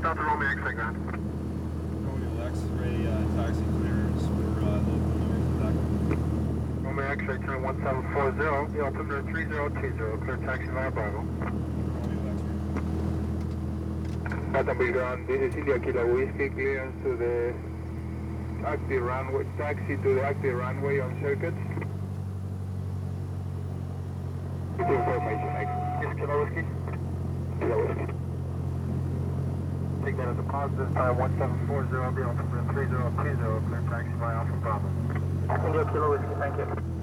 Delta Romeo X-ray ground. Romeo X-ray taxi clearance for local north of Echo. Romeo X-ray turn 1740, the altimeter 3020, clear taxi via Bravo. Romeo X-ray. Baton ground, this is India Kilo Whiskey, clearance to the active runway, taxi to the active runway on circuits. Information, X. Yes, Kilo Whiskey. Kilo Whiskey. Take that as a positive, time 1740, the altimeter 3020, clear taxi via Alpha Bravo. India Kilo Whiskey, thank you.